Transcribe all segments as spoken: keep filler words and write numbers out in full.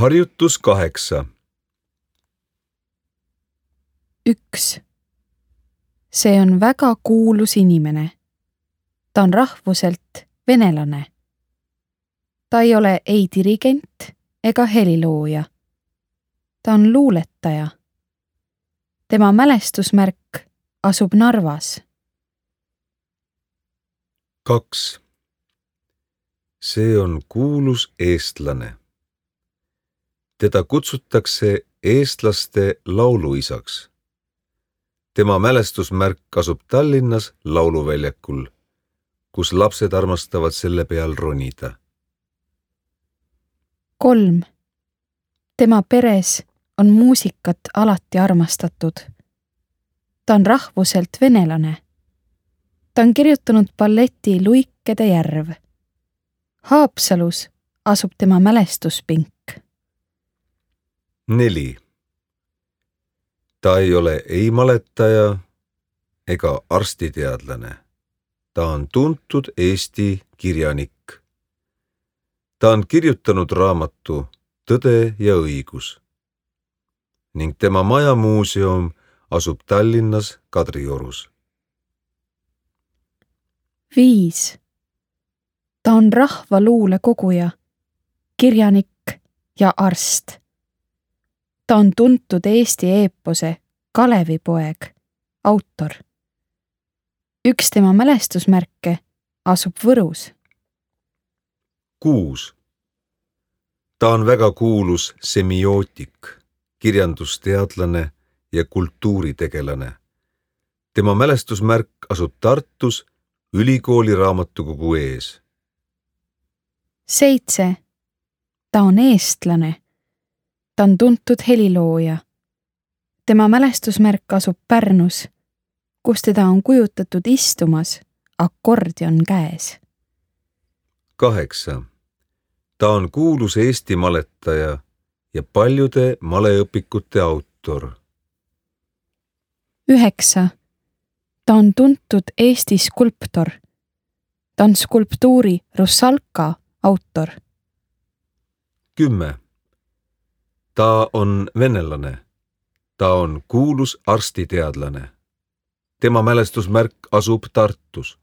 Harjutus kaheksa. üks. See on väga kuulus inimene. Ta on rahvuselt venelane. Ta ei ole ei dirigent ega helilooja. Ta on luuletaja. Tema mälestusmärk asub Narvas. kaks. See on kuulus eestlane. Teda kutsutakse eestlaste lauluisaks. Tema mälestusmärk asub Tallinnas lauluväljakul, kus lapsed armastavad selle peal ronida. kolm. Tema peres on muusikat alati armastatud. Ta on rahvuselt venelane. Ta on kirjutanud balleti Luikede järv. Haapsalus asub tema mälestuspink. neli. Ta ei ole ei maletaja ega arstiteadlane. Ta on tuntud Eesti kirjanik. Ta on kirjutanud raamatu Tõde ja õigus ning tema majamuuseum asub Tallinnas Kadriorus. viis. Ta on rahvaluule koguja, kirjanik ja arst. Ta on tuntud Eesti eepose Kalevipoeg, autor. Üks tema mälestusmärke asub Võrus. kuus. Ta on väga kuulus semiootik, kirjandusteadlane ja kultuuritegelane. Tema mälestusmärk asub Tartus ülikooli raamatukogu ees. seitse. Ta on eestlane. Ta on tuntud helilooja. Tema mälestusmärk asub Pärnus, kus teda on kujutatud istumas akordion käes. kaheksa. Ta on kuulus Eesti maletaja ja paljude maleõpikute autor. üheksa. Ta on tuntud Eesti skulptor. Ta on skulptuuri Russalka autor. kümme. Ta on venelane. Ta on kuulus arstiteadlane. Tema mälestusmärk asub Tartus.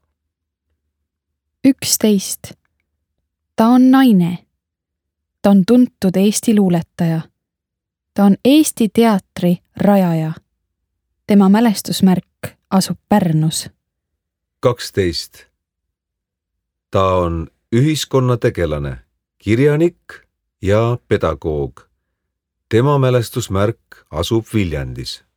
üksteist. Ta on naine. Ta on tuntud Eesti luuletaja. Ta on Eesti teatri rajaja. Tema mälestusmärk asub Pärnus. kaksteist. Ta on ühiskonnategelane, kirjanik ja pedagoog. Tema mälestusmärk asub Viljandis.